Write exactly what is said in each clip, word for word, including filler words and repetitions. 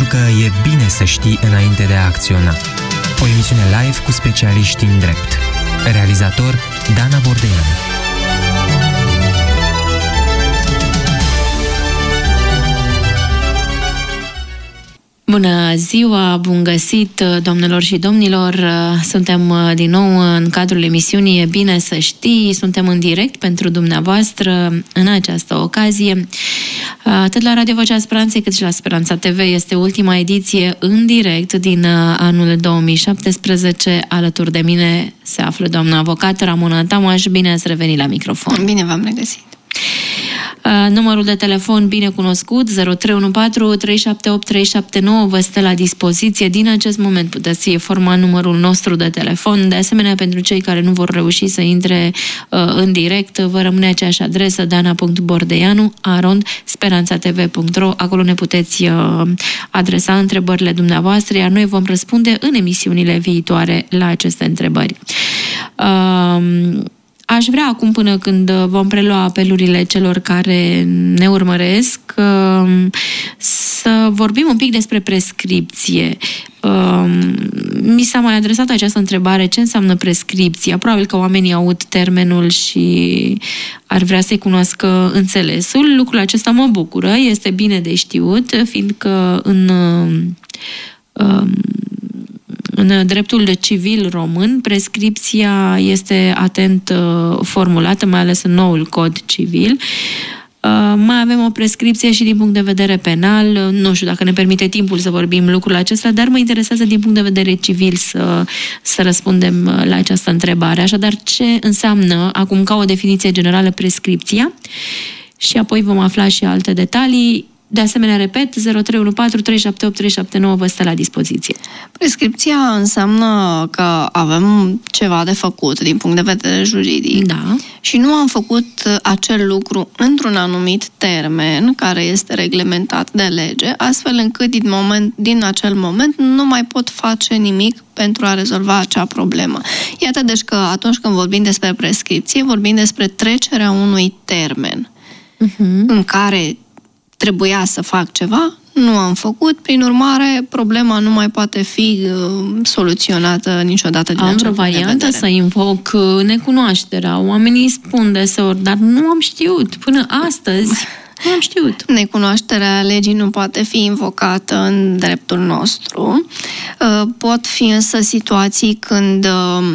că e bine să știi înainte de a acționa. O emisiune live cu specialiști în drept. Realizator Dana Bordeanu. Bună ziua, bun găsit, doamnelor și domnilor! Suntem din nou în cadrul emisiunii E bine să știi, suntem în direct pentru dumneavoastră în această ocazie. Atât la Radio Vocea Speranței cât și la Speranța T V este ultima ediție în direct din anul două mii șaptesprezece. Alături de mine se află doamna avocat Ramona Tamaș. Bine ați revenit la microfon! Bine v-am regăsit! Uh, numărul de telefon bine cunoscut, zero trei unu patru trei șapte opt trei șapte nouă, vă stă la dispoziție. Din acest moment puteți informa numărul nostru de telefon. De asemenea, pentru cei care nu vor reuși să intre uh, în direct, vă rămâne aceeași adresă, dana punct bordeanu arond speranța t v punct ro. Acolo ne puteți uh, adresa întrebările dumneavoastră, iar noi vom răspunde în emisiunile viitoare la aceste întrebări. Uh, Aș vrea acum, până când vom prelua apelurile celor care ne urmăresc, să vorbim un pic despre prescripție. Mi s-a mai adresat această întrebare: ce înseamnă prescripția? Probabil că oamenii aud termenul și ar vrea să-i cunoască înțelesul. Lucrul acesta mă bucură, este bine de știut, fiindcă în... În dreptul civil român, prescripția este atent formulată, mai ales în noul cod civil. Mai avem o prescripție și din punct de vedere penal. Nu știu dacă ne permite timpul să vorbim lucrul acesta, dar mă interesează din punct de vedere civil să, să răspundem la această întrebare. Așadar, ce înseamnă, acum ca o definiție generală, prescripția? Și apoi vom afla și alte detalii. De asemenea, repet, zero trei unu patru trei șapte opt trei șapte nouă vă stă la dispoziție. Prescripția înseamnă că avem ceva de făcut din punct de vedere juridic, da, și nu am făcut acel lucru într-un anumit termen care este reglementat de lege, astfel încât din, moment, din acel moment nu mai pot face nimic pentru a rezolva acea problemă. Iată deci că atunci când vorbim despre prescripție, vorbim despre trecerea unui termen uh-huh. în care trebuia să fac ceva, nu am făcut, prin urmare, problema nu mai poate fi uh, soluționată niciodată din acel punct de vedere. Am vreo variantă să invoc necunoașterea. Oamenii spun deseori, dar nu am știut până astăzi. Nu am știut. Necunoașterea legii nu poate fi invocată în dreptul nostru. Uh, pot fi însă situații când... Uh,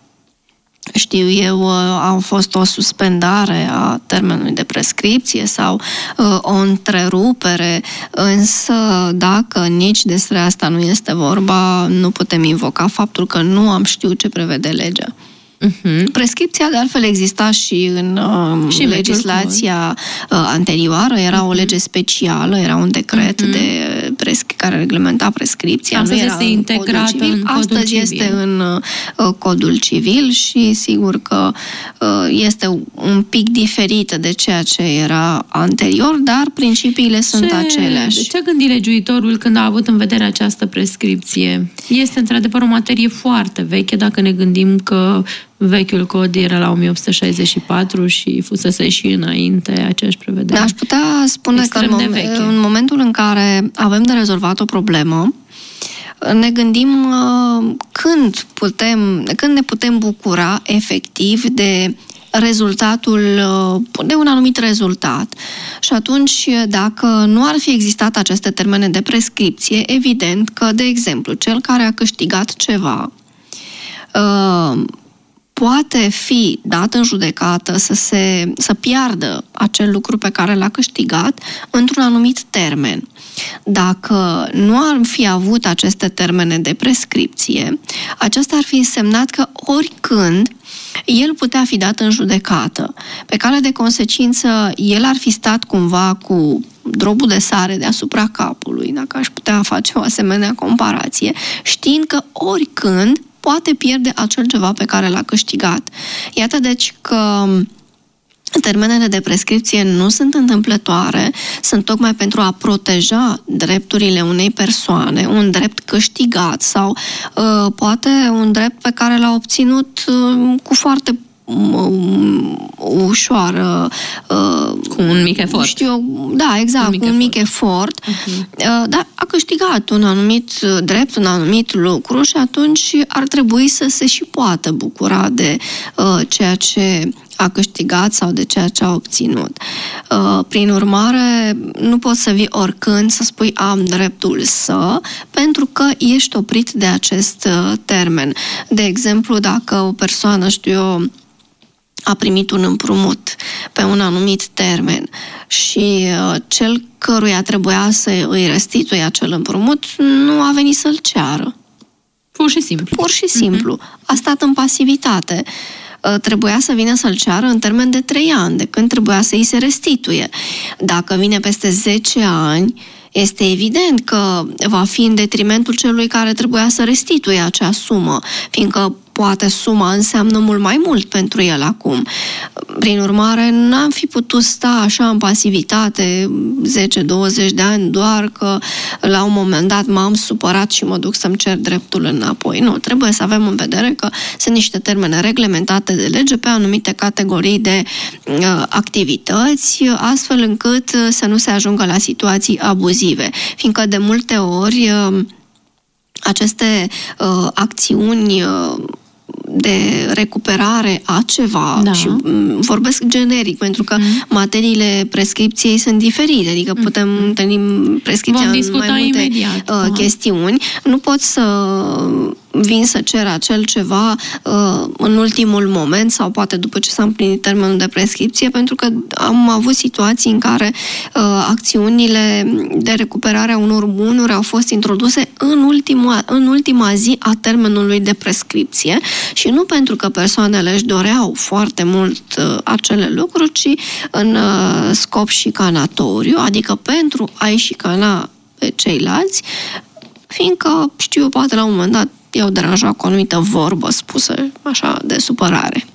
știu eu, a fost o suspendare a termenului de prescripție sau uh, o întrerupere, însă dacă nici despre asta nu este vorba, nu putem invoca faptul că nu am știut ce prevede legea. Uh-huh. Prescripția, de altfel, exista și în uh, și legislația uh, anterioară, era uh-huh. o lege specială, era un decret uh-huh. de prescri- care reglementa prescripția. Astăzi nu era este integrată în codul Astăzi civil. este în uh, codul civil și sigur că uh, este un pic diferită de ceea ce era anterior, dar principiile sunt ce, aceleași. Ce gândi legiuitorul când a avut în vedere această prescripție? Este într-adevăr o materie foarte veche, dacă ne gândim că vechiul cod era la o mie opt sute șaizeci și patru și fusese și înainte aceeași prevedere. Aș putea spune extrem că în, mom- în momentul în care avem de rezolvat o problemă, ne gândim uh, când, putem, când ne putem bucura efectiv de rezultatul, de un anumit rezultat. Și atunci, dacă nu ar fi existat aceste termene de prescripție, evident că, de exemplu, cel care a câștigat ceva uh, poate fi dat în judecată să, se, să piardă acel lucru pe care l-a câștigat într-un anumit termen. Dacă nu ar fi avut aceste termene de prescripție, aceasta ar fi însemnat că oricând el putea fi dat în judecată. Pe cale de consecință, el ar fi stat cumva cu drobul de sare deasupra capului, dacă aș putea face o asemenea comparație, știind că oricând poate pierde acel ceva pe care l-a câștigat. Iată deci că termenele de prescripție nu sunt întâmplătoare, sunt tocmai pentru a proteja drepturile unei persoane, un drept câștigat sau uh, poate un drept pe care l-a obținut uh, cu foarte ușoară, cu un mic efort. Știu, da, exact, un mic cu un mic efort, uh-huh. dar a câștigat un anumit drept, un anumit lucru și atunci ar trebui să se și poată bucura de uh, ceea ce a câștigat sau de ceea ce a obținut. Prin urmare, nu poți să vii oricând să spui am dreptul să, pentru că ești oprit de acest termen. De exemplu, dacă o persoană, știu eu, a primit un împrumut pe un anumit termen și cel căruia trebuia să îi restituie acel împrumut nu a venit să-l ceară. Pur și simplu. Pur și simplu. Uh-huh. A stat în pasivitate. Trebuia să vină să-l ceară în termen de trei ani, de când trebuia să îi se restituie. Dacă vine peste zece ani, este evident că va fi în detrimentul celui care trebuia să restituie acea sumă, fiindcă poate suma înseamnă mult mai mult pentru el acum. Prin urmare, n-am fi putut sta așa în pasivitate zece douăzeci de ani, doar că la un moment dat m-am supărat și mă duc să-mi cer dreptul înapoi. Nu, trebuie să avem în vedere că sunt niște termene reglementate de lege pe anumite categorii de uh, activități, astfel încât să nu se ajungă la situații abuzive. Fiindcă de multe ori uh, aceste uh, acțiuni uh, de recuperare a ceva, da. Și vorbesc generic, pentru că mm. materiile prescripției sunt diferite, adică putem mm. întâlni prescripția în mai multe imediat, uh, chestiuni. Nu pot să vin să cer acel ceva uh, în ultimul moment sau poate după ce s-a împlinit termenul de prescripție, pentru că am avut situații în care uh, acțiunile de recuperare a unor bunuri au fost introduse în ultima, în ultima zi a termenului de prescripție și nu pentru că persoanele își doreau foarte mult uh, acele lucruri, ci în uh, scop șicanatoriu, adică pentru a-i șicana pe ceilalți, fiindcă, știu, poate la un moment dat i-au deranjat cu o anumită vorbă spusă așa de supărare.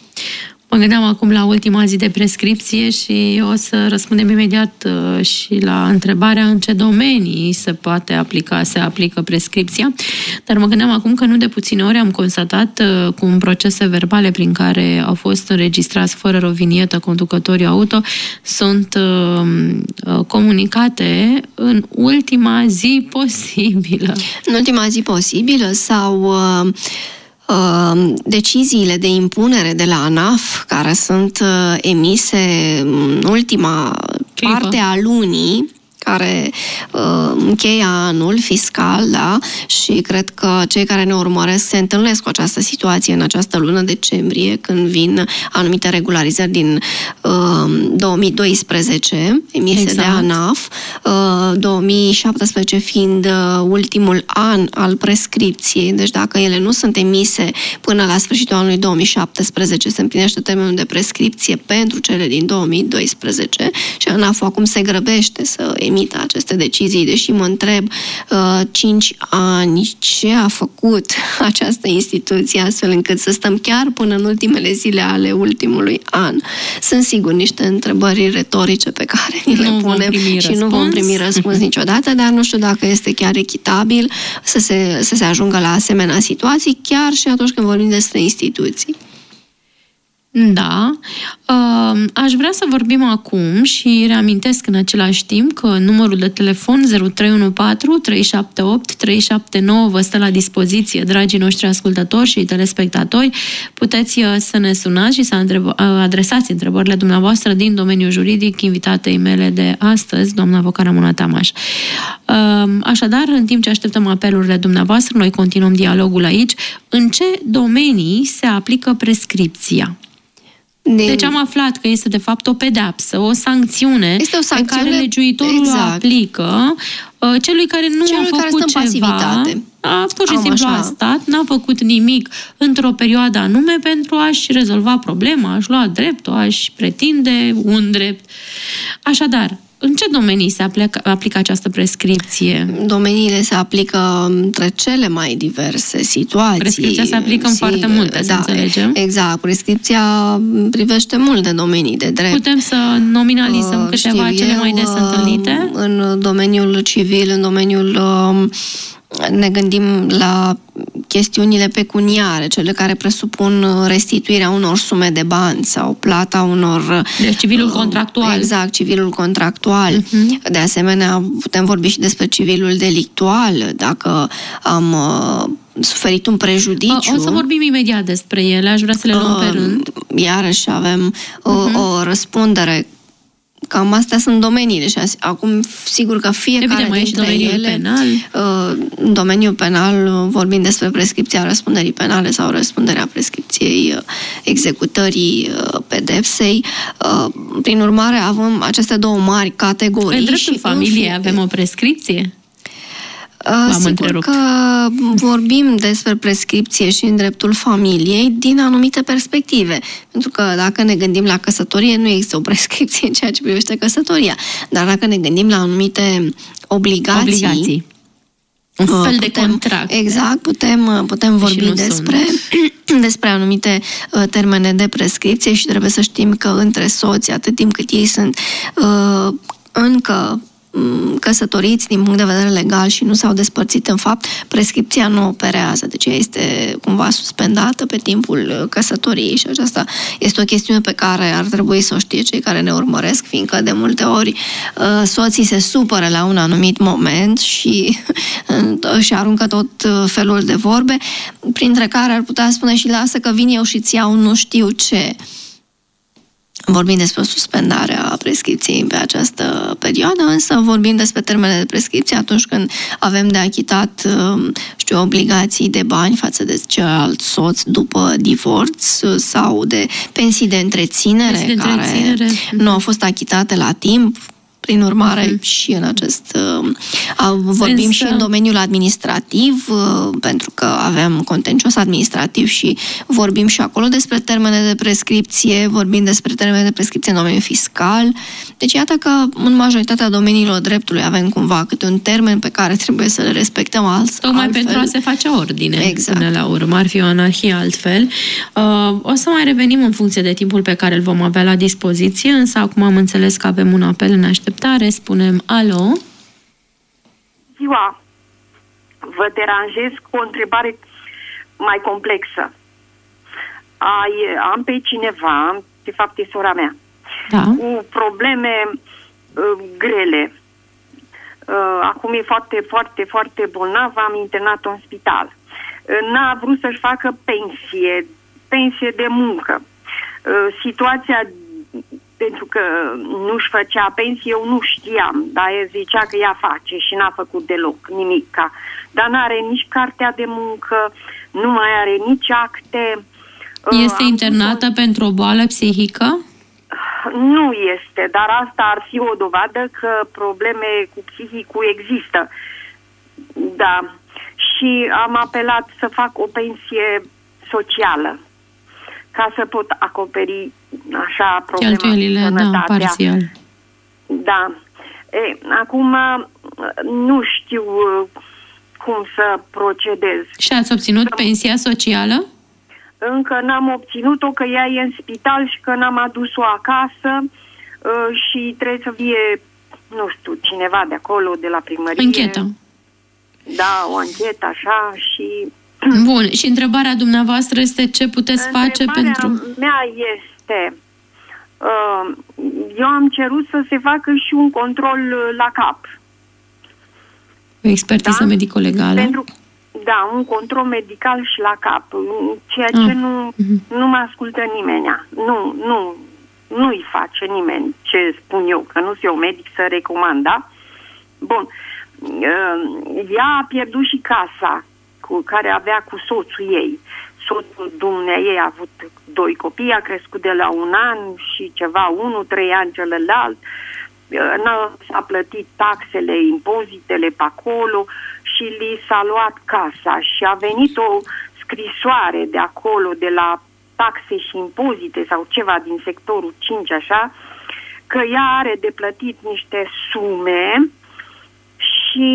Mă gândeam acum la ultima zi de prescripție și o să răspundem imediat și la întrebarea în ce domenii se poate aplica, se aplică prescripția. Dar mă gândeam acum că nu de puține ori am constatat cum procese verbale prin care au fost înregistrați fără rovinietă conducătorii auto sunt uh, comunicate în ultima zi posibilă. În ultima zi posibilă sau... Uh, deciziile de impunere de la ANAF, care sunt emise în ultima Clipă. parte a lunii, care uh, încheie anul fiscal, da? Și cred că cei care ne urmăresc se întâlnesc cu această situație în această lună decembrie, când vin anumite regularizări din uh, două mii doisprezece, emise exact. de ANAF, uh, două mii șaptesprezece fiind uh, ultimul an al prescripției, deci dacă ele nu sunt emise până la sfârșitul anului două mii șaptesprezece, se împlinește termenul de prescripție pentru cele din două mii doisprezece și ANAF acum se grăbește să emită aceste decizii, deși mă întreb uh, cinci ani ce a făcut această instituție astfel încât să stăm chiar până în ultimele zile ale ultimului an. Sunt sigur niște întrebări retorice pe care ni le punem și răspuns. nu vom primi răspuns niciodată, dar nu știu dacă este chiar echitabil să se, să se ajungă la asemenea situații, chiar și atunci când vorbim despre instituții. Da. Aș vrea să vorbim acum și reamintesc în același timp că numărul de telefon zero trei unu patru trei șapte opt trei șapte nouă vă stă la dispoziție, dragii noștri ascultători și telespectatori. Puteți să ne sunați și să adresați întrebările dumneavoastră din domeniul juridic invitatei mele de astăzi, doamna avocat Ramona Tamaș. Așadar, în timp ce așteptăm apelurile dumneavoastră, noi continuăm dialogul aici. În ce domenii se aplică prescripția? Deci am aflat că este de fapt o pedeapsă, o sancțiune, este o sancțiune pe care legiuitorul exact. o aplică uh, celui care nu celui a făcut care ceva, a, pur și am simplu așa. a stat, n-a făcut nimic într-o perioadă anume pentru a-și rezolva problema, a-și lua dreptul, a-și pretinde un drept. Așadar, în ce domenii se aplică, aplică această prescripție? Domeniile se aplică între cele mai diverse situații. Prescripția se aplică în foarte multe, să da, înțelegem. Exact. Prescripția privește multe domenii de drept. Putem să nominalizăm uh, câteva cele eu, mai des întâlnite? În domeniul civil, în domeniul ne gândim la chestiunile pecuniare, cele care presupun restituirea unor sume de bani sau plata unor... Deci civilul contractual. Exact, civilul contractual. Uh-huh. De asemenea, putem vorbi și despre civilul delictual, dacă am uh, suferit un prejudiciu. O să vorbim imediat despre ele, aș vrea să le luăm uh, pe rând. Iarăși avem uh, uh-huh. o răspundere. Cam astea sunt domeniile și acum sigur că fiecare Evident, dintre ele, penal. în domeniul penal vorbim despre prescripția răspunderii penale sau răspunderea prescripției executării pedepsei. Prin urmare, avem aceste două mari categorii. În dreptul și familiei avem o prescripție? Sigur întrerupt. Că vorbim despre prescripție și în dreptul familiei din anumite perspective. Pentru că dacă ne gândim la căsătorie, nu există o prescripție în ceea ce privește căsătoria. Dar dacă ne gândim la anumite obligații... obligații. Un fel putem, de contract. Exact, putem, putem vorbi despre, despre anumite uh, termene de prescripție și trebuie să știm că între soți, atât timp cât ei sunt uh, încă căsătoriți din punct de vedere legal și nu s-au despărțit în fapt, prescripția nu operează. Deci ea este cumva suspendată pe timpul căsătoriei și aceasta este o chestiune pe care ar trebui să o știe cei care ne urmăresc, fiindcă de multe ori soții se supără la un anumit moment și își aruncă tot felul de vorbe, printre care ar putea spune și lasă că vin eu și îți iau nu știu ce. Vorbim despre suspendarea prescripției pe această perioadă, însă vorbim despre termenele de prescripție atunci când avem de achitat, știu, obligații de bani față de celălalt soț după divorț sau de pensii de întreținere, pensii de întreținere. care nu au fost achitate la timp. Prin urmare, mm-hmm. și în acest... Uh, vorbim Însă... și în domeniul administrativ, uh, pentru că avem contencios administrativ și vorbim și acolo despre termene de prescripție, vorbim despre termene de prescripție în domeniul fiscal. Deci iată că în majoritatea domeniilor dreptului avem cumva câte un termen pe care trebuie să le respectăm altfel. Tocmai pentru a se face ordine, exact. Până la urmă. Ar fi o anarhie altfel. Uh, o să mai revenim în funcție de timpul pe care îl vom avea la dispoziție, însă acum am înțeles că avem un apel în așteptare. Spunem alo. Ziua. Vă deranjez cu o întrebare mai complexă. Ai, am pe cineva, de fapt e sora mea, da. cu probleme uh, grele. Uh, acum e foarte, foarte, foarte bolnavă, am internat-o în spital. Uh, n-a vrut să-și facă pensie, pensie de muncă. Uh, situația pentru că nu-și făcea pensie, eu nu știam, dar el zicea că ea face și n-a făcut deloc nimica. Dar n-are nici cartea de muncă, nu mai are nici acte. Este uh, internată am... pentru o boală psihică? Nu este, dar asta ar fi o dovadă că probleme cu psihicul există. Da. Și am apelat să fac o pensie socială, ca să pot acoperi așa problema cheltuielile, sănătatea. Da, parțial. Da. E, acum nu știu cum să procedez. Și ați obținut să... pensia socială? Încă n-am obținut-o, că ea e în spital și că n-am adus-o acasă și trebuie să vie, nu știu, cineva de acolo, de la primărie. Închetă. Da, o anchetă așa și... Bun, și întrebarea dumneavoastră este ce puteți întrebarea face pentru... Întrebarea mea este, uh, eu am cerut să se facă și un control la cap. O expertiză da? medico-legală? Pentru, da, un control medical și la cap, ceea ce ah. nu, nu mă ascultă nimeni. Nu, nu, nu-i face nimeni ce spun eu, că nu sunt eu medic să recomand, da? Bun, uh, ea a pierdut și casa cu care avea cu soțul ei. Soțul dumneaei a avut doi copii, a crescut de la un an și ceva, unul, trei ani celălalt. S-a plătit taxele, impozitele pe acolo și li s-a luat casa și a venit o scrisoare de acolo, de la taxe și impozite sau ceva din sectorul cinci, așa, că ea are de plătit niște sume și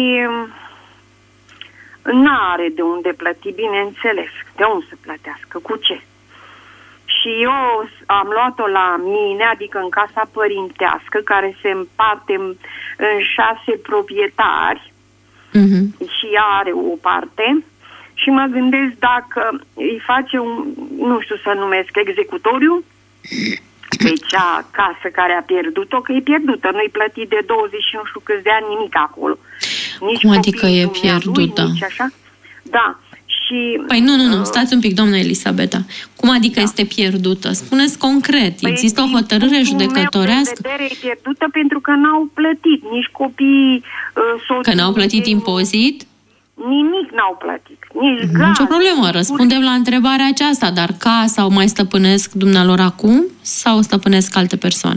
n-are de unde plăti, bineînțeles. De unde să plătească? Cu ce? Și eu am luat-o la mine, adică în casa părintească, care se împarte în șase proprietari, uh-huh. și ea are o parte și mă gândesc dacă îi face un, nu știu să numesc, executoriu pe cea casă care a pierdut-o, că e pierdută, nu-i plătit de douăzeci și nu știu câți de ani nimic acolo. Nici cum adică e pierdută? Lui, nici așa. Da. Și, păi nu, nu, nu, stați un pic, doamna Elisabeta. Cum adică da. este pierdută? Spuneți concret, păi există o hotărâre judecătorească? Din vedere, e pierdută pentru că n-au plătit, nici copiii soții. Că n-au plătit impozit? Nimic n-au plătit, nici gaz. Nicio problemă, răspundem la întrebarea aceasta, dar casa o mai stăpânesc dumnealor acum sau stăpânesc alte persoane?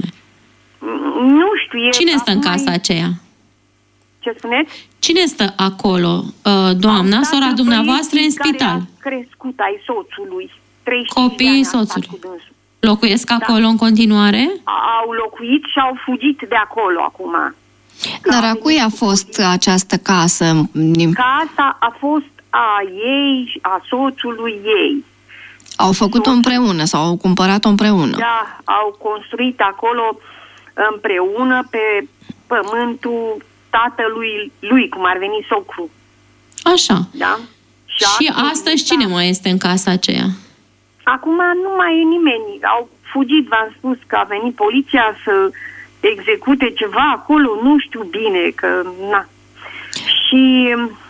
Nu știu. Cine stă în casa aceea? Ce spuneți? Cine stă acolo? Doamna, sora dumneavoastră în spital. Crescut ai soțului. Copiii soțului. Locuiesc acolo da. în continuare? Au locuit și au fugit de acolo acum. Dar a cui a fost această casă? Casa a fost a ei, a soțului ei. Au făcut-o împreună sau au cumpărat-o împreună? Da, au construit acolo împreună pe pământul tatălui lui, cum ar veni socru. Așa. Da? Și, și astăzi cine da. mai este în casa aceea? Acum nu mai e nimeni. Au fugit, v-am spus că a venit poliția să execute ceva acolo, nu știu bine, că na. Și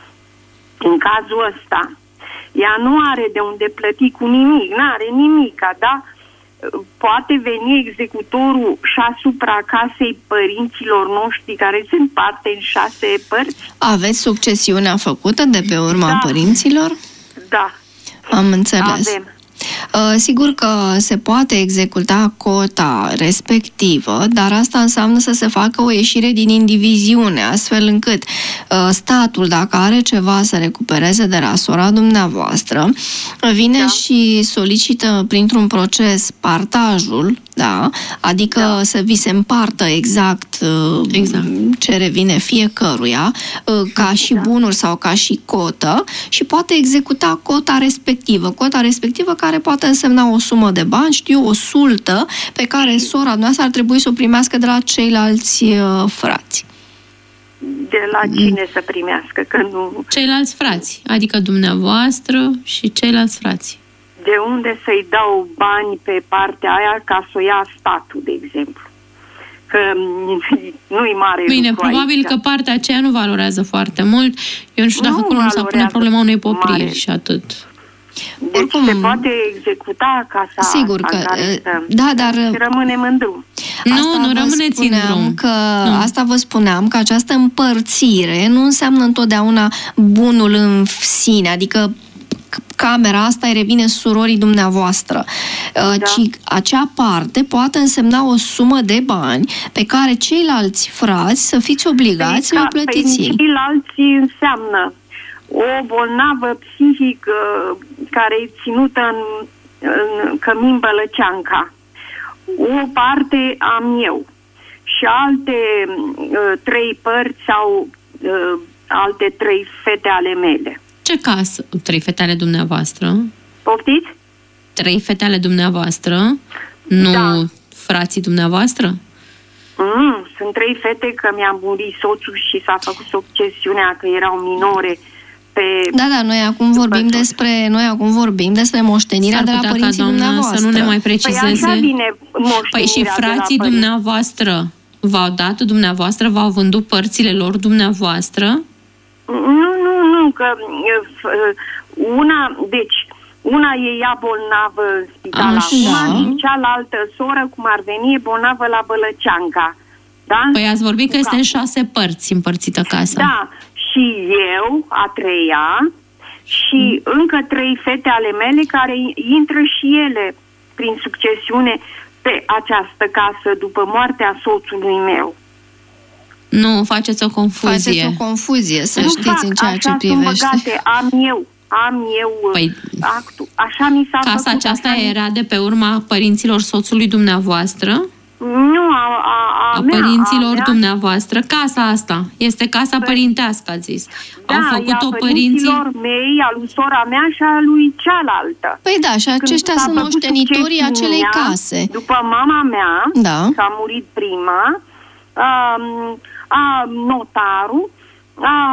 în cazul ăsta, ea nu are de unde plăti cu nimic, nu are nimica, da? Poate veni executorul și asupra casei părinților noștri care sunt parte în șase părți. Aveți succesiunea făcută de pe urma da. părinților? Da. Am înțeles. Avem. Sigur că se poate executa cota respectivă, dar asta înseamnă să se facă o ieșire din indiviziune, astfel încât statul, dacă are ceva să recupereze de la sora dumneavoastră, vine da. și solicită printr-un proces partajul, da? Adică da. să vi se împartă exact, exact ce revine fiecăruia, ca și da. bunuri sau ca și cotă, și poate executa cota respectivă. Cota respectivă care poate însemna o sumă de bani, știu, o sultă pe care sora noastră ar trebui să o primească de la ceilalți uh, frați. De la cine mm. să primească? Că nu... Ceilalți frați, adică dumneavoastră și ceilalți frați. De unde să-i dau bani pe partea aia ca să o ia statul, de exemplu? Că nu-i mare Bine, lucru probabil aici. Că partea aceea nu valorează foarte mult. Eu nu știu dacă acolo nu s-a pune problema unei popriri și atât. Deci oricum, se poate executa casa sigur că, care să, da, dar rămânem în drum. Nu, asta nu rămâneți în drum. Că, asta vă spuneam, că această împărțire nu înseamnă întotdeauna bunul în sine, adică camera asta îi revine surorii dumneavoastră, da. ci acea parte poate însemna o sumă de bani pe care ceilalți frați să fiți obligați să o plătiți. Pe ceilalți înseamnă o bolnavă psihică care e ținută în, în Cămin Bălăceanca, o parte am eu și alte uh, trei părți sau uh, alte trei fete ale mele. Ce casă? Trei fete ale dumneavoastră? Poftiți? Trei fete ale dumneavoastră? Nu da. frații dumneavoastră? Mm, sunt trei fete că mi-a murit soțul și s-a făcut succesiunea că erau minore. Pe... Da, da, noi acum vorbim despre noi acum vorbim despre moștenirea de la părinții dumneavoastră. Să nu ne mai precizeze. Păi așa bine, păi și frații dumneavoastră v-au dat dumneavoastră, v-au vândut părțile lor dumneavoastră? Nu, nu, nu, că una, deci, una e ea bolnavă în spital acum și cealaltă soră, cum ar veni, e bolnavă la Bălăceanca. Da? Păi ați vorbit că este în șase părți împărțită casa. Da. Și eu, a treia, și mm. încă trei fete ale mele care intră și ele prin succesiune pe această casă după moartea soțului meu. Nu, faceți o confuzie. Faceți o confuzie, să nu știți fac, în ceea ce așa privește. Sunt băgate, am eu, am eu păi, actul. Așa mi s-a casa făcut. Aceasta așa era de pe urma părinților soțului dumneavoastră? Nu, a, a, a, a mea, părinților a mea. dumneavoastră. Casa asta este casa Păi, părintească, ați zis. Da, Au făcut-o a părinții mei, a lui sora mea și a lui cealaltă. Păi da, și aceștia Când sunt moștenitorii acelei case. După mama mea, da. s-a murit prima, a, a notarul a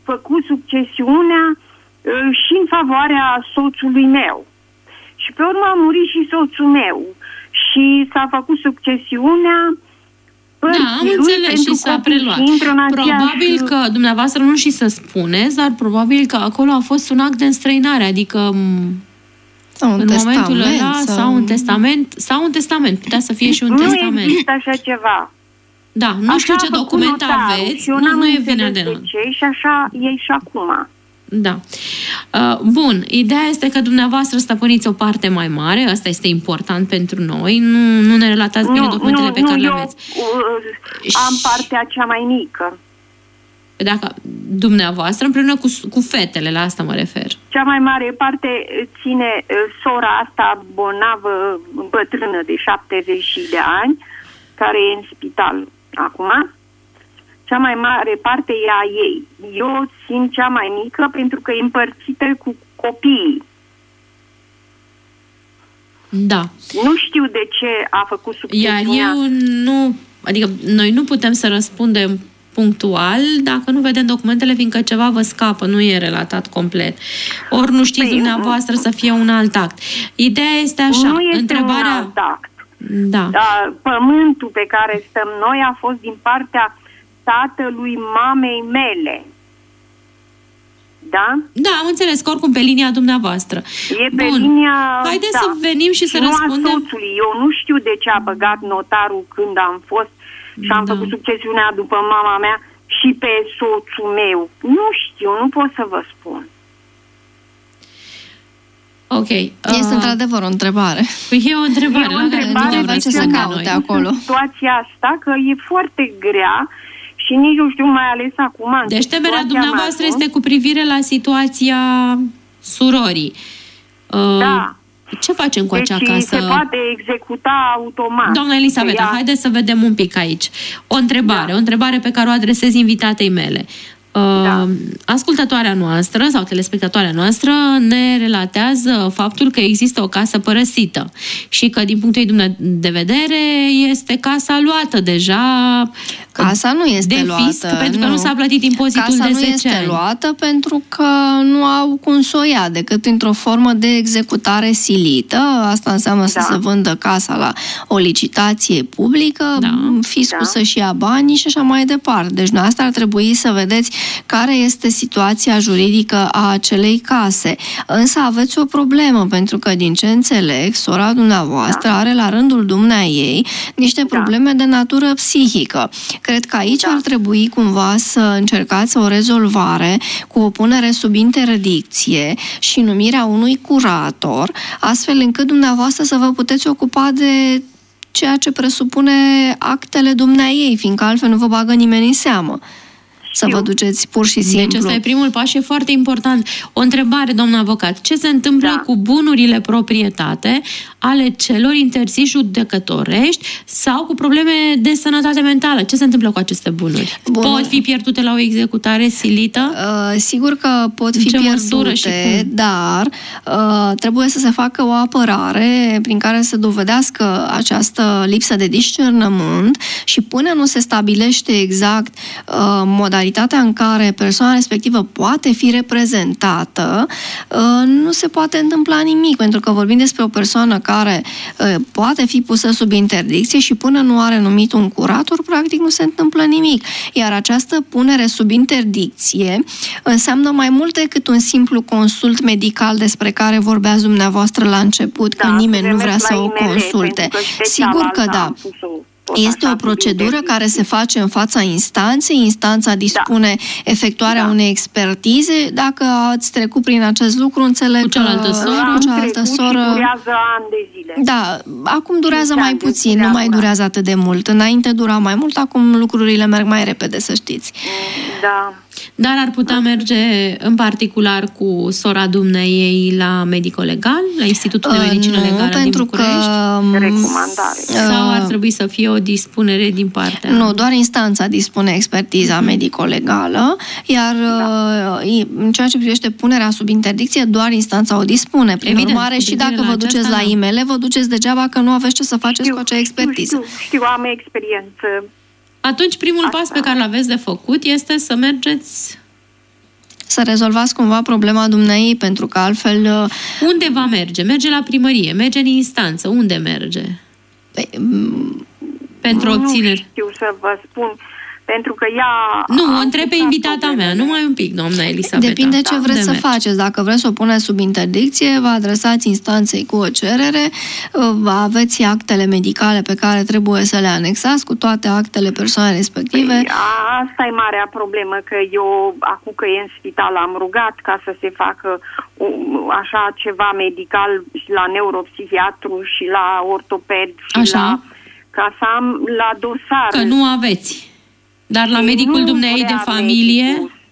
făcut succesiunea uh, și în favoarea soțului meu. Și pe urmă a murit și soțul meu. Și s-a făcut succesiunea. Da, am înțeles și s-a preluat. Probabil că dumneavoastră nu și să spuneți, dar probabil că acolo a fost un act de înstrăinare, adică sau un în momentul ăla sau... sau un testament, sau un testament, putea să fie și un nu testament. Nu există așa ceva. Da, nu așa știu ce document aveți, nu, nu e vina de noi. Și așa e și acum. Da. Uh, bun, ideea este că dumneavoastră stăpâniți o parte mai mare, asta este important pentru noi, nu, nu ne relatați bine nu, documentele nu, pe care nu, le eu, aveți. Uh, am partea cea mai mică. Dacă dumneavoastră împreună cu, cu fetele, la asta mă refer. Cea mai mare parte ține uh, sora asta bolnavă, bătrână de șaptezeci de ani, care e în spital acum. Cea mai mare parte e a ei. Eu țin cea mai mică pentru că e împărțită cu copiii. Da. Nu știu de ce a făcut succesiunea. Iar eu nu... Adică noi nu putem să răspundem punctual dacă nu vedem documentele, fiindcă ceva vă scapă, nu e relatat complet. Ori nu știți păi, dumneavoastră să fie un alt act. Ideea este așa. Nu este întrebarea... un alt act. Da. Da. Pământul pe care stăm noi a fost din partea tatălui mamei mele. Da? Da, am înțeles că oricum pe linia dumneavoastră. E pe Bun. linia... Haideți da. să venim și, și să nu răspundem. a soțului. Eu nu știu de ce a băgat notarul când am fost și am da. făcut succesiunea după mama mea și pe soțul meu. Nu știu, nu pot să vă spun. Ok. Este uh... într-adevăr o întrebare. Păi e o întrebare. E o întrebare la ce să caute acolo. Situația asta, că e foarte grea. Și nici nu știu, mai ales acum. Deci temerea dumneavoastră este cu privire la situația surorii. Da. Ce facem cu deci acea casă? se poate executa automat. Doamna Elisaveta, ea... haideți să vedem un pic aici. O întrebare, da. o întrebare pe care o adresez invitatei mele. Da. Ascultătoarea noastră sau telespectatoarea noastră ne relatează faptul că există o casă părăsită și că din punctul ei de vedere este casa luată deja. Casa nu este de luată. Fisc, pentru că nu, nu s-a plătit impozitul casa de zece ani. Casa nu este luată pentru că nu au cum să o ia, decât într-o formă de executare silită. Asta înseamnă da. să se vândă casa la o licitație publică, da. fiscul da. să-și ia banii și așa mai departe. Deci asta ar trebui să vedeți care este situația juridică a acelei case. Însă aveți o problemă, pentru că din ce înțeleg, sora dumneavoastră da. are la rândul dumneaei niște probleme da. de natură psihică. Cred că aici da. ar trebui cumva să încercați o rezolvare cu o punere sub interdicție și numirea unui curator, astfel încât dumneavoastră să vă puteți ocupa de ceea ce presupune actele dumneaei, fiindcă altfel nu vă bagă nimeni în seamă. Să vă duceți pur și simplu. Deci ăsta e primul pas și e foarte important. O întrebare, domnul avocat. Ce se întâmplă da. cu bunurile proprietate ale celor interziși judecătorești sau cu probleme de sănătate mentală? Ce se întâmplă cu aceste bunuri? Bun. Pot fi pierdute la o executare silită? Uh, sigur că pot fi pierdute, dar uh, trebuie să se facă o apărare prin care să dovedească această lipsă de discernământ și până nu se stabilește exact uh, modalitatea în care persoana respectivă poate fi reprezentată, nu se poate întâmpla nimic, pentru că vorbim despre o persoană care poate fi pusă sub interdicție și până nu are numit un curator, practic nu se întâmplă nimic. Iar această punere sub interdicție înseamnă mai mult decât un simplu consult medical despre care vorbeați dumneavoastră la început, da, că nimeni nu vrea să o consulte. Sigur că da. Este o procedură care se face în fața instanței, instanța dispune da. efectuarea da. unei expertize. Dacă ați trecut prin acest lucru, înțeleg cu cealaltă soră, cu cealaltă soră. Durează ani de zile. Da, acum durează mai puțin, nu mai durează atât de mult. Înainte dura mai mult, acum lucrurile merg mai repede, să știți. Da. Dar ar putea merge în particular cu sora dumneiei la medico-legal, la Institutul de Medicină Legală din București? Că, recomandare. Sau ar trebui să fie o dispunere din partea... Nu, doar instanța dispune expertiza medico-legală, iar da. în ceea ce privește punerea sub interdicție, doar instanța o dispune. Prin Evident, urmare, și dacă vă duceți la I M L, vă duceți degeaba că nu aveți ce să faceți știu, cu acea expertiză. Știu, știu, am experiență. Atunci, primul Asta. pas pe care l-aveți de făcut este să mergeți să rezolvați cumva problema dumneei, pentru că altfel... Unde va merge? Merge la primărie, merge în instanță, unde merge? Păi, pentru obținere. Nu știu să vă spun, pentru că ea... Nu, o întreb pe invitata mea, numai un pic, doamna Elisabeta. Depinde ce da, vreți să merge. faceți. Dacă vreți să o puneți sub interdicție, vă adresați instanței cu o cerere, aveți actele medicale pe care trebuie să le anexați cu toate actele persoanei respective. Păi, asta e marea problemă, că eu, acum că e în spital, am rugat ca să se facă așa ceva medical și la neuropsihiatru și la ortoped și așa. la... ca să am la dosar. Că nu aveți. Dar la Ei, medicul dumneei de familie...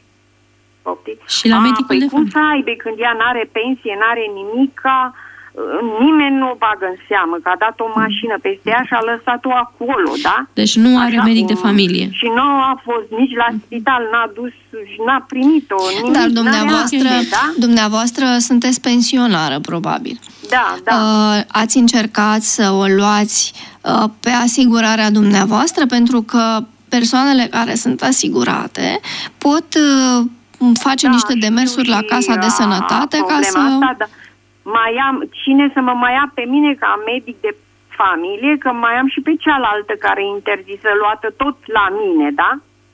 Și la A, medicul păi de cum familie. să aibă când ea n-are pensie, n-are nimica, nimeni nu o bagă în seamă, că a dat o mașină peste ea și a lăsat-o acolo, da? Deci nu are Așa medic cum... de familie. Și nu a fost nici la spital, n-a dus, n-a primit-o, nimic. Dar dumneavoastră, n-are da? dumneavoastră sunteți pensionară, probabil. Da, da. Uh, ați încercat să o luați uh, pe asigurarea dumneavoastră, pentru că persoanele care sunt asigurate pot uh, face da, niște demersuri la Casa de Sănătate ca să... Asta, da. Mai am, cine să mă mai ia pe mine ca medic de familie, că mai am și pe cealaltă care e interzisă, luată tot la mine, da?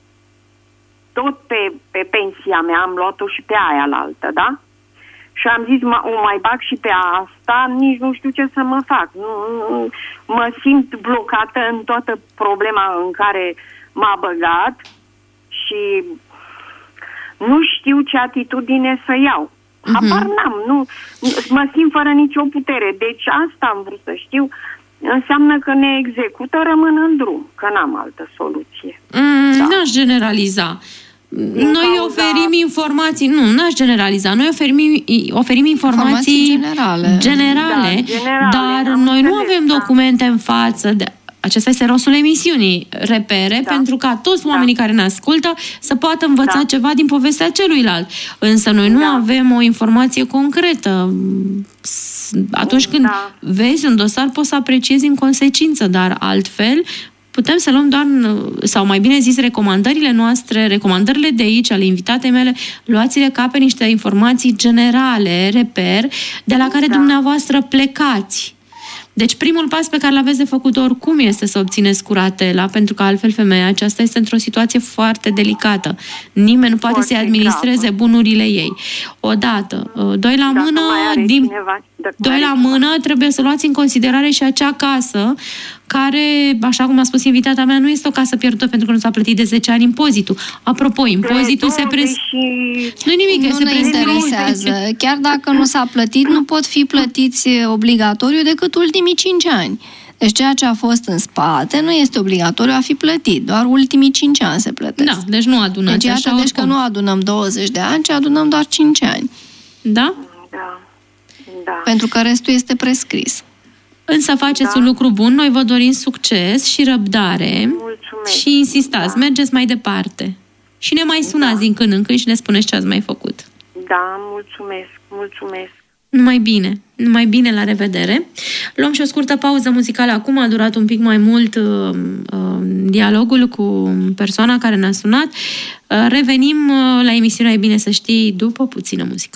Tot pe, pe pensia mea am luat-o și pe aia la altă, da? Și am zis, mă, o mai bag și pe asta, nici nu știu ce să mă fac. Nu, nu, mă simt blocată în toată problema în care m-a băgat și nu știu ce atitudine să iau. Habar uh-huh. n-am, nu, mă simt fără nicio putere. Deci asta am vrut să știu. Înseamnă că ne execută, rămân în drum, că n-am altă soluție. Mm, da. N-aș generaliza. Din Noi cauza... oferim informații, nu, n-aș generaliza, noi oferim, oferim informații, informații generale, generale, da, generale dar noi nu avem da. documente în față de... Acesta este rostul emisiunii, repere, da. pentru ca toți oamenii da. care ne ascultă să poată învăța da. ceva din povestea celuilalt. Însă noi nu da. avem o informație concretă. Atunci când da. vezi un dosar, poți să apreciezi în consecință, dar altfel putem să luăm doar, sau mai bine zis, recomandările noastre, recomandările de aici, ale invitatei mele, luați-le ca pe niște informații generale, reper, de la care da. dumneavoastră plecați. Deci primul pas pe care l-aveți de făcut oricum este să obțineți curatela, pentru că altfel femeia aceasta este într-o situație foarte delicată. Nimeni nu poate foarte să-i administreze gravă. Bunurile ei. Odată. Doi la Dacă mână, din... cineva, doi la mână trebuie să luați în considerare și acea casă care, așa cum a spus invitata mea, nu este o casă pierdută pentru că nu s-a plătit de zece ani impozitul. Apropo, impozitul se pres... Nu nimic, nu se ne interesează. Chiar dacă nu s-a plătit, nu pot fi plătiți obligatoriu decât ultimii cinci ani. Deci ceea ce a fost în spate nu este obligatoriu a fi plătit, doar ultimii cinci ani se plătesc. Da, deci nu adunați deci, așa deci că nu adunăm douăzeci de ani, ci adunăm doar cinci ani. Da? Da. Da. Pentru că restul este prescris. Însă faceți da. un lucru bun, noi vă dorim succes și răbdare. Mulțumesc. Și insistați, da. mergeți mai departe. Și ne mai sunați da. din când în când și ne spuneți ce ați mai făcut. Da, mulțumesc, mulțumesc. Numai bine, numai bine, la revedere. Luăm și o scurtă pauză muzicală acum, a durat un pic mai mult uh, uh, dialogul cu persoana care ne-a sunat. Uh, revenim uh, la emisiunea E bine să știi după puțină muzică.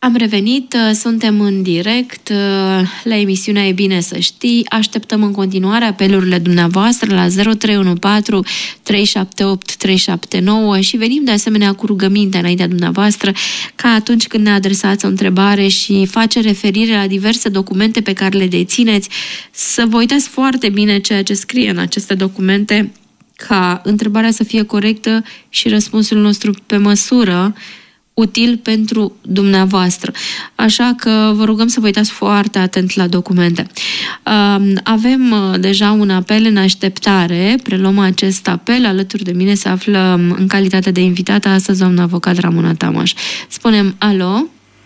Am revenit, suntem în direct la emisiunea E bine să știi. Așteptăm în continuare apelurile dumneavoastră la zero trei unu patru trei șapte opt trei șapte nouă și venim de asemenea cu rugăminte înaintea dumneavoastră ca atunci când ne adresați o întrebare și face referire la diverse documente pe care le dețineți, să vă uitați foarte bine ceea ce scrie în aceste documente, ca întrebarea să fie corectă și răspunsul nostru pe măsură, util pentru dumneavoastră. Așa că vă rugăm să vă uitați foarte atent la documente. Avem deja un apel în așteptare. Preluăm acest apel. Alături de mine se află în calitate de invitată astăzi doamna avocat Ramona Tamaș. Spunem alo?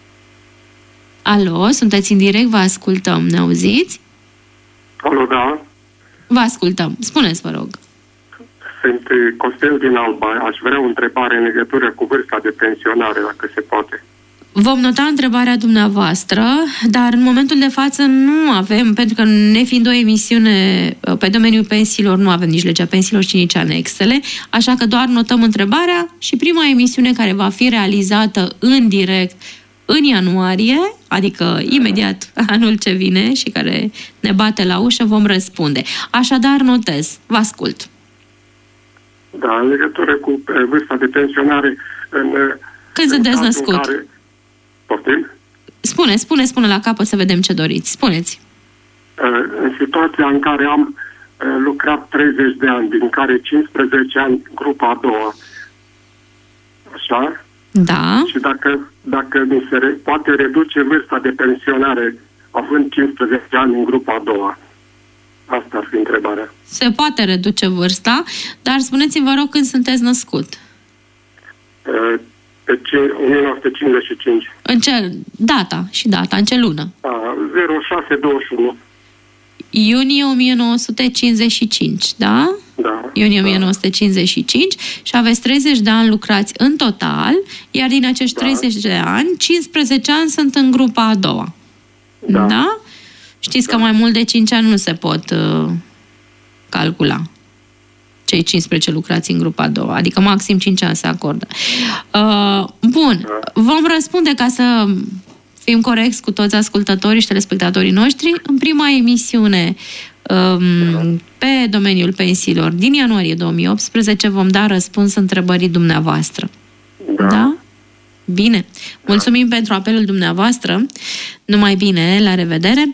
Alo, sunteți în direct, vă ascultăm. Ne auziți? Alo, da. Vă ascultăm. Spuneți, vă rog. Sunt Costel din Alba. Aș vrea o întrebare în legătură cu vârsta de pensionare, dacă se poate. Vom nota întrebarea dumneavoastră, dar în momentul de față nu avem, pentru că ne fiind o emisiune pe domeniul pensiilor, nu avem nici legea pensiilor și nici anexele, așa că doar notăm întrebarea și prima emisiune care va fi realizată în direct în ianuarie, adică imediat anul ce vine și care ne bate la ușă, vom răspunde. Așadar, notez. Vă ascult. Da, în legătură cu vârsta de pensionare... În, Când sunteți născut? Care... Poftim? Spune, spune, spune la capăt să vedem ce doriți. Spuneți. În situația în care am lucrat treizeci de ani, din care cincisprezece ani grupa a doua. Așa? Da. Și dacă, dacă mi se re, poate reduce vârsta de pensionare având cincisprezece ani în grupa a doua. Asta ar fi întrebarea. Se poate reduce vârsta, dar spuneți-mi, vă rog, când sunteți născut? Pe o mie nouă sute cincizeci și cinci. În ce data și data? În ce lună? zero șase douăzeci și unu. Iunie o mie nouă sute cincizeci și cinci, da? Da. Iunie da. o mie nouă sute cincizeci și cinci și aveți treizeci de ani lucrați în total, iar din acești da. treizeci de ani, cincisprezece ani sunt în grupa a doua. Da? da? Știți da. că mai mult de cinci ani nu se pot uh, calcula. Cei cincisprezece lucrați în grupa a doua, adică maxim cinci ani se acordă. Uh, bun, da. vom răspunde ca să fim corecți cu toți ascultătorii și telespectatorii noștri. În prima emisiune um, pe domeniul pensiilor din ianuarie două mii optsprezece vom da răspuns întrebării dumneavoastră. Da? da? Bine. Mulțumim da. pentru apelul dumneavoastră. Numai bine, la revedere.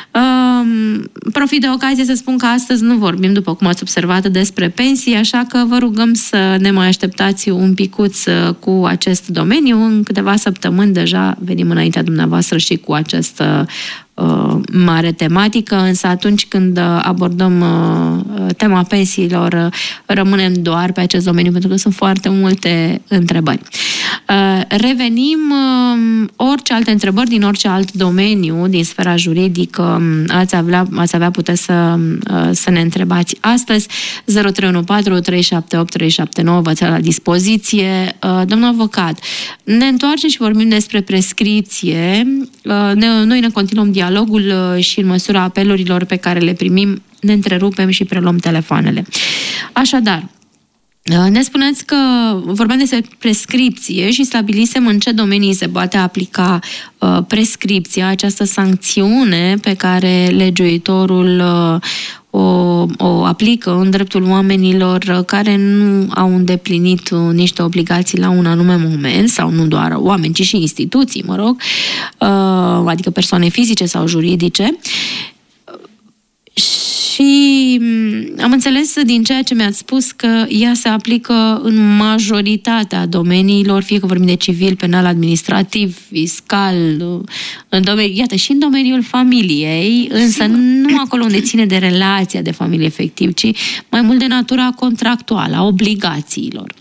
Um, profit de ocazie să spun că astăzi nu vorbim, după cum ați observat, despre pensii, așa că vă rugăm să ne mai așteptați un picuț cu acest domeniu. În câteva săptămâni deja venim înaintea dumneavoastră și cu această uh, mare tematică, însă atunci când abordăm uh, tema pensiilor, uh, rămânem doar pe acest domeniu, pentru că sunt foarte multe întrebări. Uh, revenim, uh, orice alte întrebări din orice alt domeniu, din sfera juridică, ați avea, ați avea puteți să, să ne întrebați astăzi. zero trei unu patru trei șapte opt trei șapte nouă vă țin la dispoziție. Domnul avocat, ne întoarcem și vorbim despre prescripție. Ne, noi ne continuăm dialogul și în măsura apelurilor pe care le primim, ne întrerupem și preluăm telefoanele. Așadar, ne spuneți că vorbeam despre prescripție și stabilisem în ce domenii se poate aplica uh, prescripția, această sancțiune pe care legiuitorul uh, o, o aplică în dreptul oamenilor care nu au îndeplinit uh, niște obligații la un anume moment, sau nu doar oameni, ci și instituții, mă rog, uh, adică persoane fizice sau juridice. Și am înțeles din ceea ce mi-ați spus că ea se aplică în majoritatea domeniilor, fie că vorbim de civil, penal, administrativ, fiscal, în domeniu, iată, și în domeniul familiei, însă nu acolo unde ține de relația de familie efectiv, ci mai mult de natura contractuală, a obligațiilor.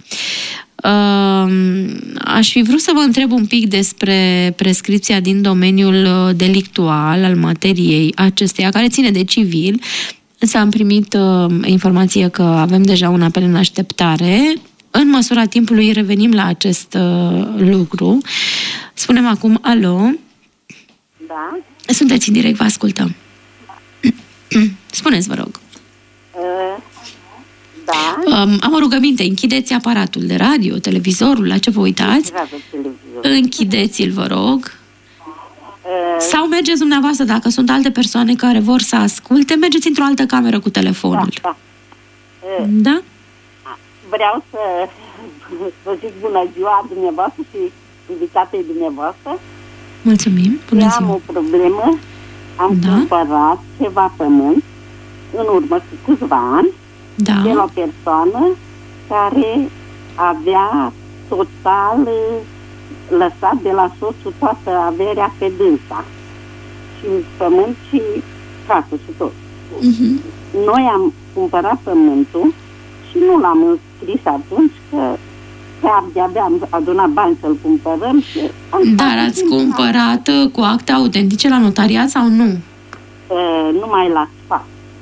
Aș fi vrut să vă întreb un pic despre prescripția din domeniul delictual al materiei acesteia, care ține de civil, însă am primit uh, informație că avem deja un apel în așteptare. În măsura timpului revenim la acest uh, lucru. Spunem acum alo. Da. Sunteți în direct, vă ascultăm. Spuneți, vă rog. Uh, da. Um, am o rugăminte, închideți aparatul de radio, televizorul, la ce vă uitați? Închideți-l, vă rog. Sau mergeți dumneavoastră, dacă sunt alte persoane care vor să asculte, mergeți într-o altă cameră cu telefonul. Da, da. Da? Vreau să vă zic bună ziua dumneavoastră și invitatei dumneavoastră. Mulțumim, bună Eu ziua. am o problemă. Am Da. cumpărat ceva pământ în urmă cu câțiva ani Da. de la o persoană care avea total lăsat de la soțul toată averea pe dânsa. Și pământ și casă și tot. Uh-huh. Noi am cumpărat pământul și nu l-am înscris atunci că chiar de-abia am adunat bani să-l cumpărăm. Și am Dar ați cumpărat uh, cu acte autentice la notariat sau nu? Uh, numai la sfat.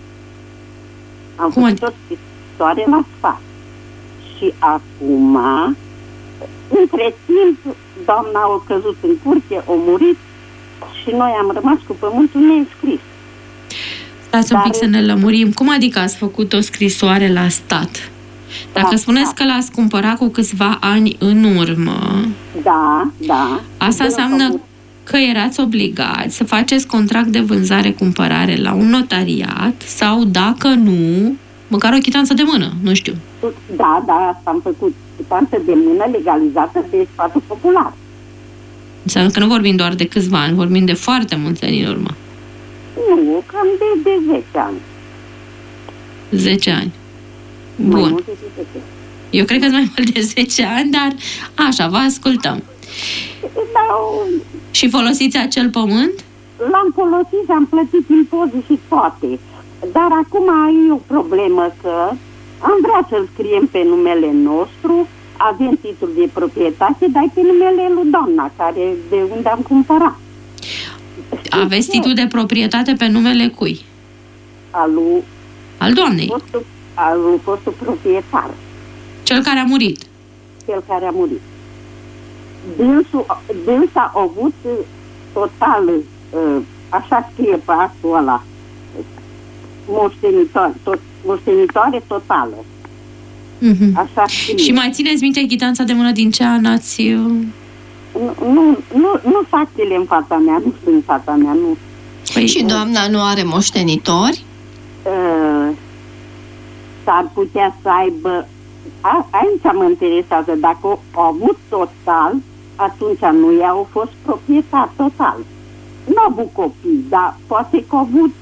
Am Cum făcut o scrisoare la sfat. Și acum, între timp, doamna a căzut în curte, a murit și noi am rămas cu pământul neînscris. Stați un Dar- pic să ne lămurim. Cum adică ați făcut o scrisoare la stat? Dacă La spuneți stat. că l-ați cumpărat cu câțiva ani în urmă, Da, da. asta De la înseamnă pământ. că erați obligați să faceți contract de vânzare-cumpărare la un notariat sau, dacă nu, măcar o chitanță de mână, nu știu. Da, da, asta am făcut. Chitanță de mână legalizată de sfatul popular. Înseamnă că nu vorbim doar de câțiva ani, vorbim de foarte mulți ani în urmă. Nu, cam de, de zece ani. zece ani. Mai Bun. mult de zece. Eu cred că mai mult de zece ani, dar așa, vă ascultăm. Dar Și folosiți acel pământ? l-am folosit, am plătit impozit și toate. Dar acum e o problemă că am vrea să-l scriem pe numele nostru, avem titlul de proprietate, dar e pe numele lui doamna, care de unde am cumpărat. Aveți titlul de proprietate pe numele cui? Al lui Al doamnei, fostul, al lui fostul proprietar, cel care a murit. cel care a murit. Dânsul, dânsa a avut total, uh, așa scrie pe actul ăla, moștenitoare, tot, moștenitoare totală. Mhm. Așa scrie. Și mai țineți minte chitanța de mână din ce an ați... uh, Nu, nu, nu, nu faptele în fața mea, nu sunt în fața mea, nu. Păi, Și doamna nu are moștenitori? Uh, s-ar putea să aibă, a, aici mă interesează, dacă au avut total, atunci nu i-au fost proprietar total. Nu au avut copii, dar poate că au avut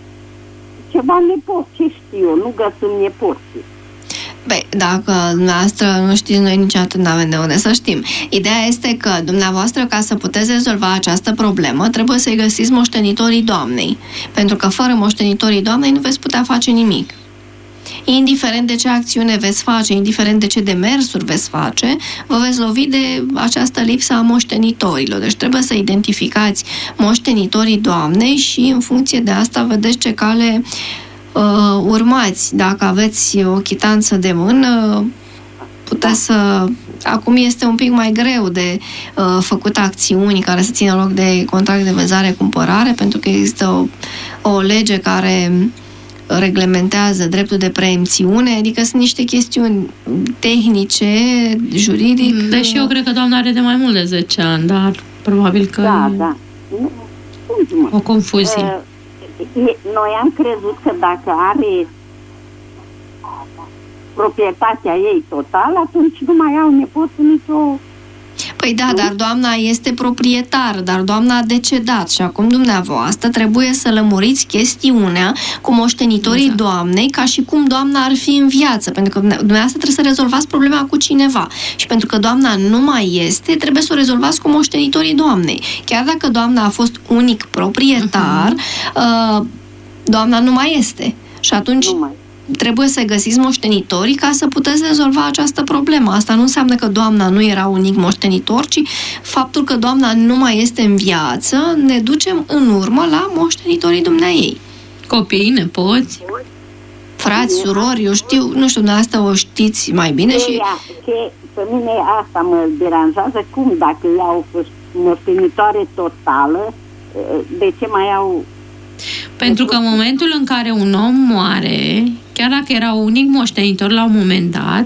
ceva nepoți, ce știu eu, nu găsim nepoții. Băi, dacă dumneavoastră nu știți, noi niciodată nu avem de unde să știm. Ideea este că dumneavoastră, ca să puteți rezolva această problemă, trebuie să-i găsiți moștenitorii doamnei. Pentru că fără moștenitorii doamnei nu veți putea face nimic. Indiferent de ce acțiune veți face, indiferent de ce demersuri veți face, vă veți lovi de această lipsă a moștenitorilor. Deci trebuie să identificați moștenitorii doamnei și în funcție de asta vedeți ce cale uh, urmați. Dacă aveți o chitanță de mână, puteți să... Acum este un pic mai greu de uh, făcut acțiuni care să țină loc de contract de vânzare-cumpărare, pentru că există o, o lege care reglementează dreptul de preemțiune, adică sunt niște chestiuni tehnice, juridic. Deși eu cred că doamna are de mai mult de zece ani, dar probabil că Da, e da. Nu, cum mă? o confuzie. Uh, e- noi am crezut că dacă are proprietatea ei total, atunci nu mai au nepotul nicio... Păi da, dar doamna este proprietar, dar doamna a decedat și acum dumneavoastră trebuie să lămuriți chestiunea cu moștenitorii Exact. doamnei ca și cum doamna ar fi în viață, pentru că dumneavoastră trebuie să rezolvați problema cu cineva și pentru că doamna nu mai este, trebuie să o rezolvați cu moștenitorii doamnei. Chiar dacă doamna a fost unic proprietar, uh-huh. doamna nu mai este și atunci... Nu mai. Trebuie să găsiți moștenitorii ca să puteți rezolva această problemă. Asta nu înseamnă că doamna nu era unic moștenitor, ci faptul că doamna nu mai este în viață ne ducem în urmă la moștenitorii dumneaei. Copii, nepoți. Frați, surori, eu știu, nu știu, dumneavoastră o știți mai bine și... Cheia, che, pe mine asta mă deranjează, cum dacă i-au fost moștenitoare totală, de ce mai au... Pentru că în momentul în care un om moare, chiar dacă era unic moștenitor la un moment dat,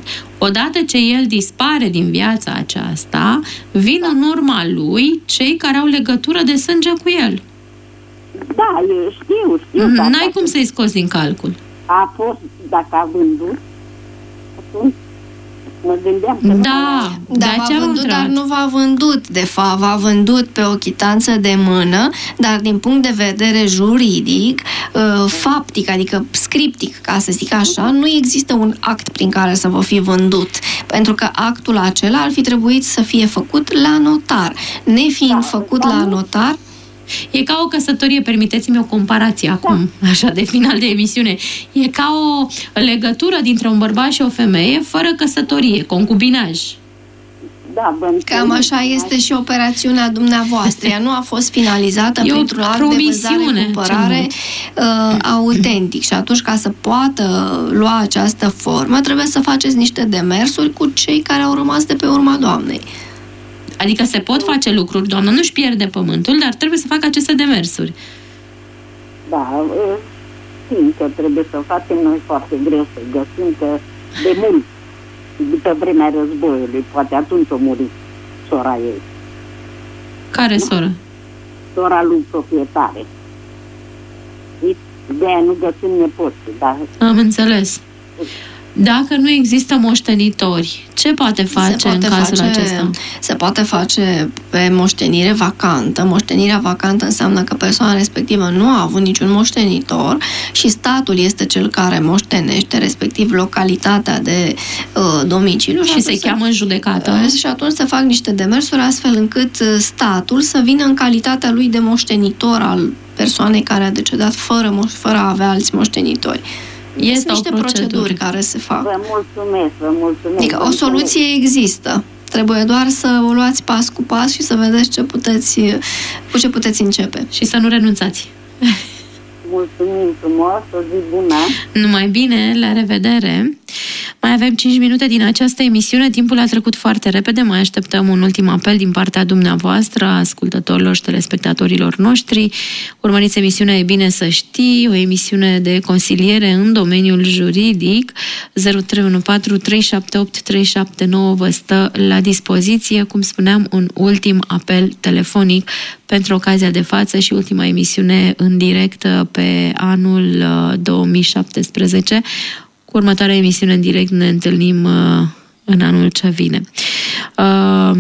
Odată ce el dispare din viața aceasta, vin da. în urma lui cei care au legătură de sânge cu el. Da, eu știu, știu. N-ai cum să-i scoți din calcul. A fost, dacă a vândut, atunci mă gândeam că da, nu da, v-a vândut, dar nu v-a vândut. De fapt, v-a vândut pe o chitanță de mână, dar din punct de vedere juridic, faptic, adică scriptic, ca să zic așa, nu există un act prin care să vă fi vândut. Pentru că actul acela ar fi trebuit să fie făcut la notar. Nefiind da, făcut da, la notar, e ca o căsătorie, permiteți-mi o comparație acum, da. așa, de final de emisiune. E ca o legătură dintre un bărbat și o femeie fără căsătorie, concubinaj. Da, cam așa este și operațiunea dumneavoastră. Ea nu a fost finalizată printr-un act de vânzare-cumpărare uh, autentic. Și atunci, ca să poată lua această formă, trebuie să faceți niște demersuri cu cei care au rămas de pe urma doamnei. Adică se pot face lucruri, doamnă, nu-și pierde pământul, dar trebuie să facă aceste demersuri. Da, știm că trebuie să facem noi foarte greu, să găsim că de mult, după vremea războiului, poate atunci o murit sora ei. Care soră? Sora lui proprietare. De-aia nu găsim nepoții, dar... Am înțeles. Dacă nu există moștenitori, ce poate face poate în cazul face, acesta? Se poate face pe moștenire vacantă. Moștenirea vacantă înseamnă că persoana respectivă nu a avut niciun moștenitor și statul este cel care moștenește, respectiv localitatea de uh, domiciliu. Și se cheamă în judecată. Uh, și atunci se fac niște demersuri astfel încât statul să vină în calitatea lui de moștenitor al persoanei care a decedat fără, fără a avea alți moștenitori. Este niște proceduri care se fac. Vă mulțumesc, vă mulțumesc. Adică o soluție există. Trebuie doar să o luați pas cu pas și să vedeți ce puteți, cu ce puteți începe. Și să nu renunțați. Mulțumim frumos, o zi bună. Numai bine, la revedere. Mai avem cinci minute din această emisiune, timpul a trecut foarte repede, mai așteptăm un ultim apel din partea dumneavoastră, ascultătorilor și telespectatorilor noștri. Urmăriți emisiunea E bine să știi, o emisiune de consiliere în domeniul juridic. zero trei unu patru trei șapte opt trei șapte nouă vă stă la dispoziție. Cum spuneam, un ultim apel telefonic pentru ocazia de față și ultima emisiune în direct pe anul două mii șaptesprezece. Cu următoarea emisiune în direct ne întâlnim uh, în anul ce vine. Uh,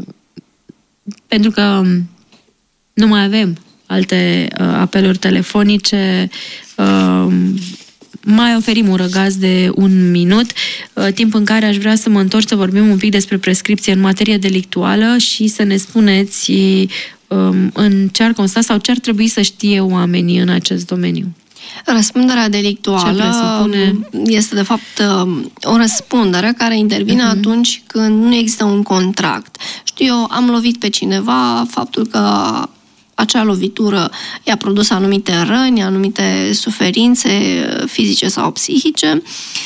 pentru că nu mai avem alte uh, apeluri telefonice, uh, mai oferim un răgaz de un minut, uh, timp în care aș vrea să mă întorc să vorbim un pic despre prescripție în materie delictuală și să ne spuneți uh, în ce ar consta sau ce ar trebui să știe oamenii în acest domeniu. Răspunderea delictuală este, de fapt, o răspundere care intervine uh-huh. atunci când nu există un contract. Știu eu, am lovit pe cineva, faptul că acea lovitură i-a produs anumite răni, anumite suferințe fizice sau psihice,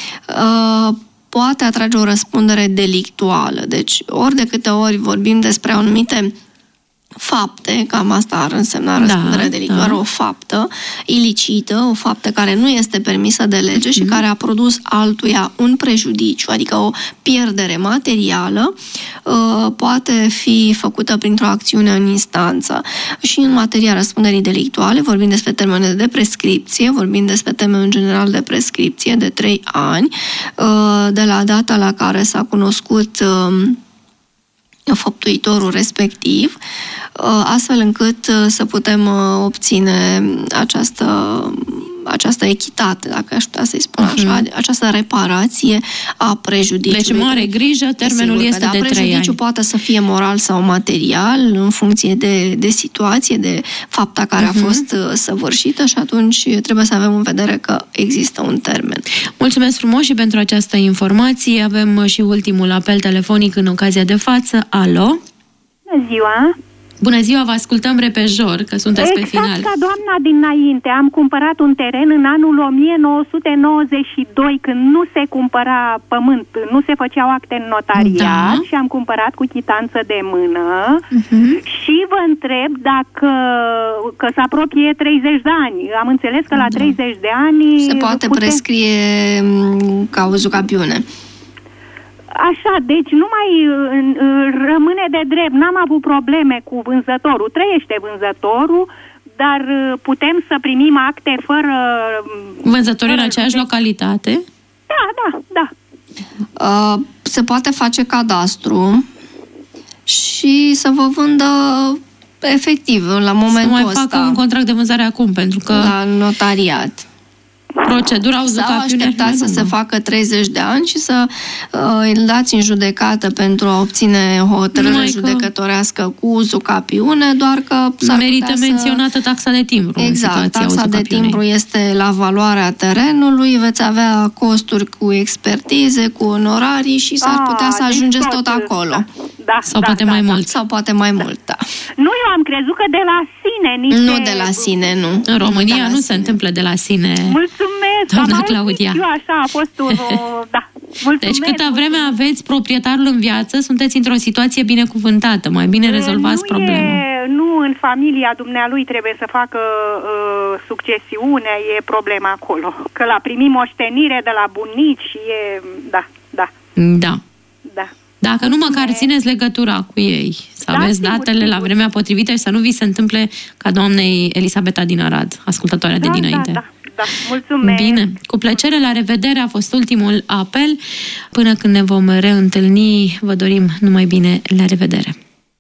poate atrage o răspundere delictuală. Deci, ori de câte ori vorbim despre anumite fapte, cam asta ar însemna răspundere da, delictuală, da. O faptă ilicită, o faptă care nu este permisă de lege uh-huh. și care a produs altuia un prejudiciu, adică o pierdere materială, uh, poate fi făcută printr-o acțiune în instanță. Și în materia răspunderii delictuale vorbim despre termene de prescripție, vorbim despre termenul general de prescripție de trei ani, uh, de la data la care s-a cunoscut uh, făptuitorul respectiv, astfel încât să putem obține această, această echitate, dacă aș putea să-i spun uh-huh. așa, această reparație a prejudiciului. Deci mare grijă, termenul Sigur, este da, de trei ani. Prejudiciul poate să fie moral sau material, în funcție de, de situație, de fapta care uh-huh. a fost săvârșită și atunci trebuie să avem în vedere că există un termen. Mulțumesc frumos și pentru această informație. Avem și ultimul apel telefonic în ocazia de față. Alo? Bună ziua! Bună ziua, vă ascultăm repejor, că sunteți exact pe final. Exact ca doamna dinainte. Am cumpărat un teren în anul o mie nouă sute nouăzeci și doi, când nu se cumpăra pământ, nu se făceau acte în notariat da. Și am cumpărat cu chitanță de mână uh-huh. și vă întreb dacă că se apropie treizeci de ani. Am înțeles că la da. treizeci de ani... Se poate putem... prescrie cauzucapiune. Așa, deci nu mai rămâne de drept. N-am avut probleme cu vânzătorul. Trăiește vânzătorul, dar putem să primim acte fără... Vânzătorul în aceeași localitate? Da, da, da. Uh, se poate face cadastru și să vă vândă efectiv la momentul ăsta. Să mai facă un contract de vânzare acum, pentru că... La notariat. Procedura sau așteptați să se facă treizeci de ani și să uh, îl dați în judecată pentru a obține hotărâre judecătorească că... cu uzucapiune, doar că s-ar merită menționată să... taxa de timbru. Exact, taxa de timbru este la valoarea terenului, veți avea costuri cu expertize, cu onorarii și s-ar a, putea să ajungeți tot, tot acolo. Da, da, sau da, poate da, mai da, mult. Sau poate mai mult, da. Nu, eu am crezut că de la sine niște... Nu de la sine, nu. În România nu sine. se întâmplă de la sine. Mulțumesc, doamna am Claudia. Eu așa, a fost un... Da. Mulțumesc, deci câtă mulțumesc. vreme aveți proprietarul în viață, sunteți într-o situație binecuvântată. Mai bine rezolvați nu problema. E, nu în familia dumnealui trebuie să facă uh, succesiune, e problema acolo. Că l-a primit moștenire de la bunici și e... Da, da. Da. Da. Dacă nu măcar țineți legătura cu ei, să da, aveți sigur, datele sigur. la vremea potrivită și să nu vi se întâmple ca doamnei Elisabeta din Arad, ascultătoarea da, de dinainte. Da, da, da. Mulțumesc. Bine, cu plăcere, la revedere, a fost ultimul apel. Până când ne vom reîntâlni, vă dorim numai bine, la revedere.